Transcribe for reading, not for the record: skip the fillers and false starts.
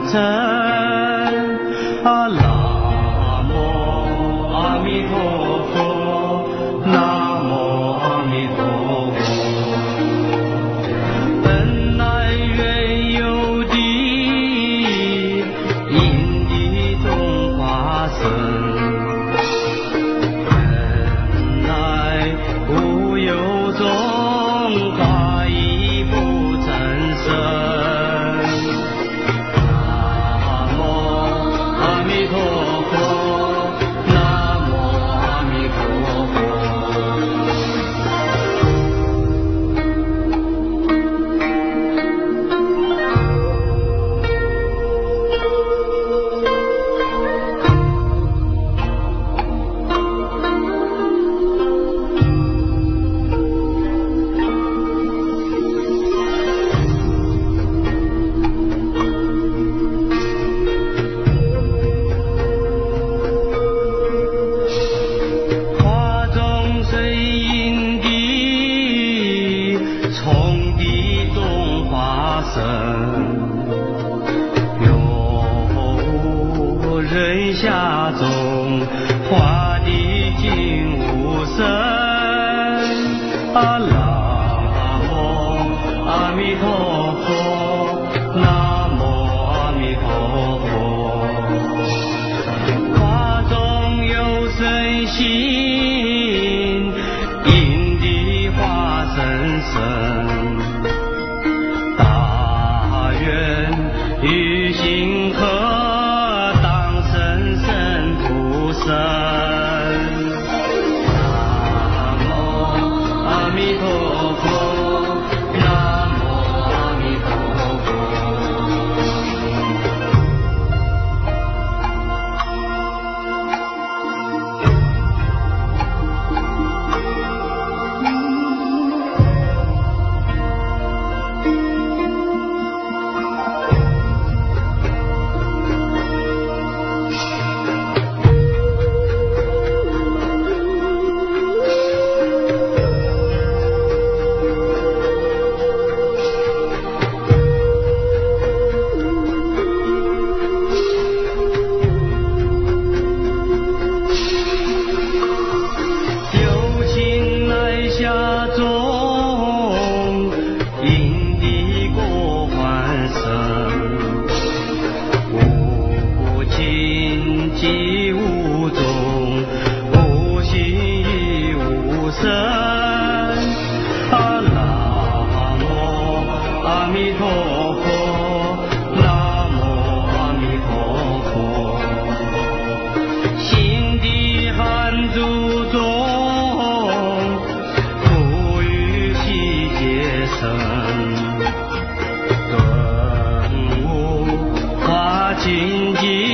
成。南无阿弥陀佛，南无阿弥陀佛。本来原有的因地动化身，本来无有种化亦不增生。人下中化地尽无声。南无阿弥陀佛，南无阿弥陀佛。化中有身心，因地化身身。大愿于心何即无种，无心亦无声。南无阿弥陀佛，南无阿弥陀佛。心地含诸中，不与悉皆生。顿悟化清净。